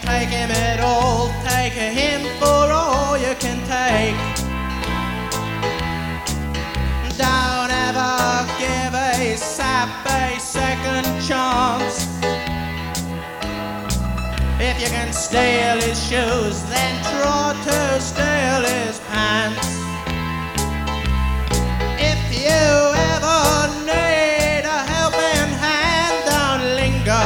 take him at all, take him for all you can take. Don't ever give a sap a second chance. If you can steal his shoes, then try to steal his pants. If you ever need a helping hand, don't linger.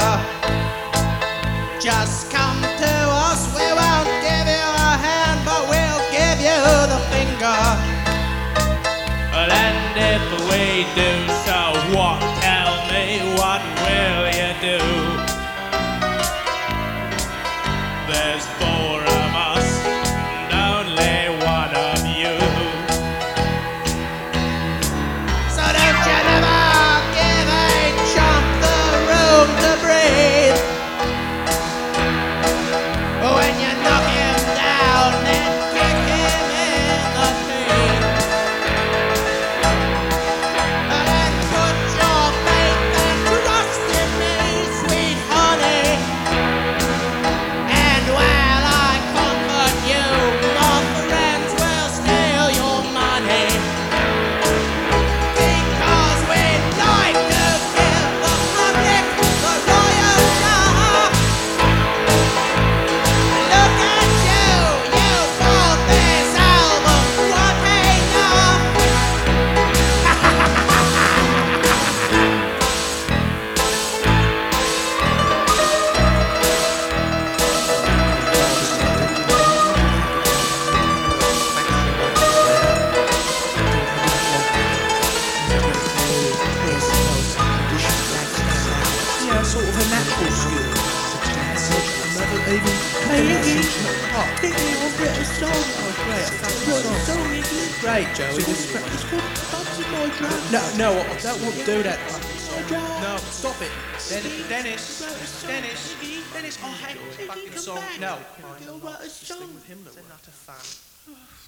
Just come to us, we won't give you a hand, but we'll give you the finger. And if we do so, what? Tell me, what will you do? There's four of us and only one of you. So don't you never give a chump the room to breathe. When you knock him down, then kick him in the teeth. And then put your faith and trust in me, sweet honey. And while I comfort you, my friends will steal your money. Because we'd like to give the public the royal laugh. Look at you, you bought this album, what enough? Yeah, sort of a natural skill. Another even. Hey, Iggy. Iggy, I've written a song. Oh, great. Wrote a song, Iggy. Great, Joey. It's called Bubsy My Drum. No, I don't want to do that. My drum. No, stop it. Dennis, oh, hang on, back in the song. No, I'll write a song. they're not a fan.